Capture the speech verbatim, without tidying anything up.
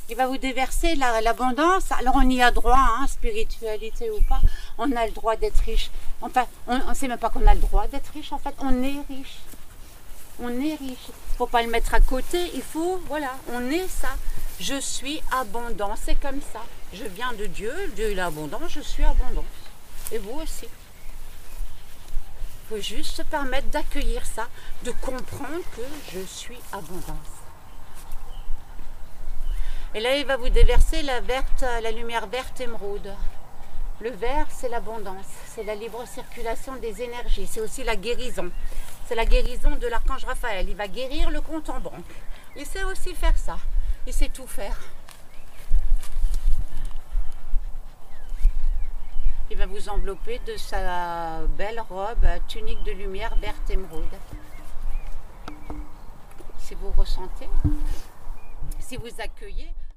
Il va vous déverser l'abondance. Alors on y a droit, hein, spiritualité ou pas, on a le droit d'être riche. Enfin, on ne sait même pas qu'on a le droit d'être riche, en fait, on est riche. On est riche. Il ne faut pas le mettre à côté, il faut, voilà, on est ça. Je suis abondant, c'est comme ça. Je viens de Dieu, Dieu il est abondant, je suis abondant. Et vous aussi. Il faut juste se permettre d'accueillir ça, de comprendre que je suis abondance. Et là, il va vous déverser la, verte, la lumière verte émeraude. Le vert, c'est l'abondance, c'est la libre circulation des énergies, c'est aussi la guérison. C'est la guérison de l'archange Raphaël. Il va guérir le compte en banque. Il sait aussi faire ça. Il sait tout faire. Il va vous envelopper de sa belle robe tunique de lumière verte émeraude. Si vous ressentez, si vous accueillez,